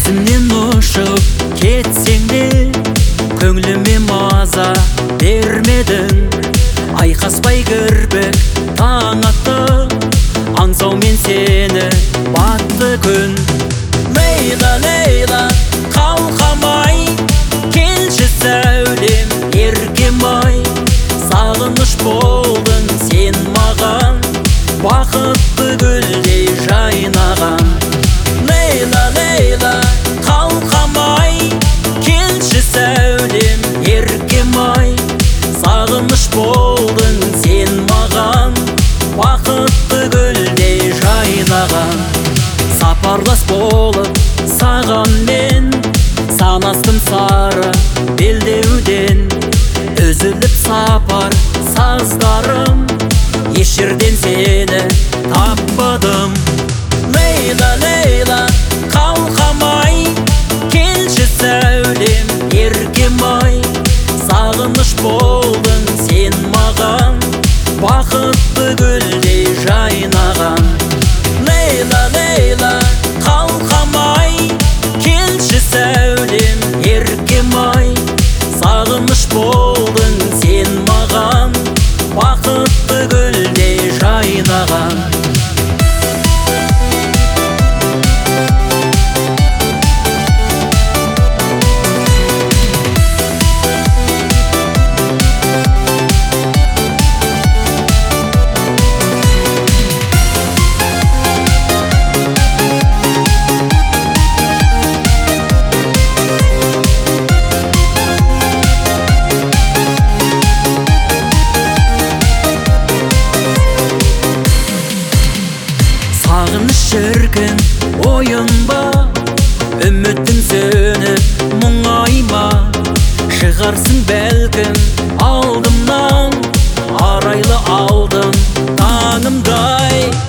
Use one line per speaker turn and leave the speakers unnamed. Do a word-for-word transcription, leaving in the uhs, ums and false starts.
есімнен ұшып кетсең де көңіліме маза бермедің. Айқаспай кірпік таң атты, аңсаумен сені батты күн. Лейла, Лейла, қалқамай, келші сәулем еркем-ай. Сағыныш болдың сен маған, бақытты гүлдей жайнаған. Лейла, Лейла, қалқамай, келші сәулем еркем-ай. Сағыныш болдың сен маған, бақытты гүлдей жайнаған. Сапарлас болып саған мен, санастым сары белдеуден. Үзіліп сапар саздарым, еш жерден сені таппадым. Лейла, Лейла, қалқамай, келші сәулем еркем-ай. Сағыныш болдың сен маған, бақытты гүлдей жайнаған. Лейла, Лейла, қалқамай, келші сәулем еркем-ай. Сағыныш болдың сен маған, бақытты гүлдей жайнаған. Сағыныш шіркін ойын ба, үміттің сөніп мұңайма. Шығарсың бәлкім алдымнан, арайлы алдым таңымдай.